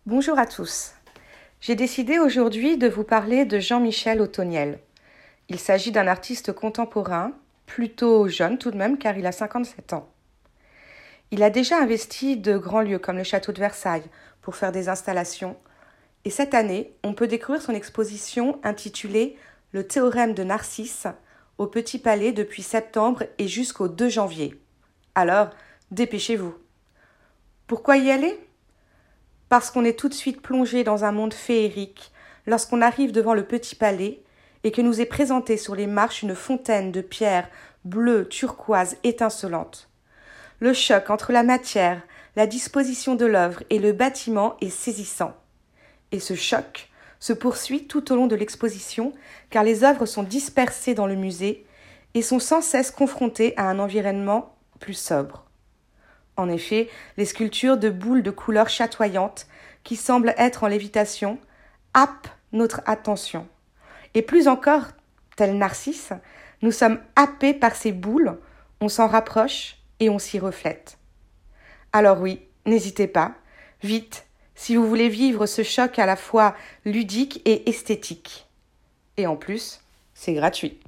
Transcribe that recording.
Bonjour à tous. J'ai décidé aujourd'hui de vous parler de Jean-Michel Othoniel. Il s'agit d'un artiste contemporain, plutôt jeune tout de même car il a 57 ans. Il a déjà investi de grands lieux comme le château de Versailles pour faire des installations. Et cette année, on peut découvrir son exposition intitulée « Le théorème de Narcisse » au Petit Palais depuis septembre et jusqu'au 2 janvier. Alors, dépêchez-vous. Pourquoi y aller ? Parce qu'on est tout de suite plongé dans un monde féerique lorsqu'on arrive devant le Petit Palais et que nous est présentée sur les marches une fontaine de pierres bleues, turquoises, étincelantes. Le choc entre la matière, la disposition de l'œuvre et le bâtiment est saisissant. Et ce choc se poursuit tout au long de l'exposition car les œuvres sont dispersées dans le musée et sont sans cesse confrontées à un environnement plus sobre. En effet, les sculptures de boules de couleurs chatoyantes, qui semblent être en lévitation, happent notre attention. Et plus encore, tel Narcisse, nous sommes happés par ces boules, on s'en rapproche et on s'y reflète. Alors oui, n'hésitez pas, vite, si vous voulez vivre ce choc à la fois ludique et esthétique. Et en plus, c'est gratuit.